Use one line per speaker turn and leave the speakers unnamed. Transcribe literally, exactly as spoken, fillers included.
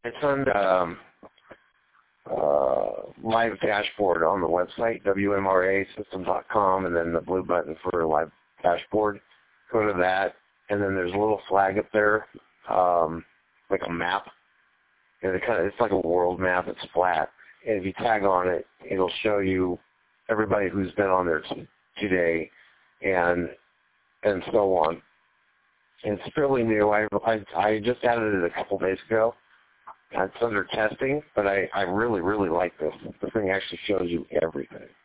It's on um, uh, live dashboard on the website, W M R A system dot com, and then the blue button for live dashboard. Go to that, and then there's a little flag up there, um, like a map. And it kind of, it's like a world map. It's flat. And if you tag on it, it'll show you everybody who's been on there t- today, and and so on. And it's fairly new. I, I I just added it a couple days ago. It's under testing, but I, I really, really like this. The thing actually shows you everything.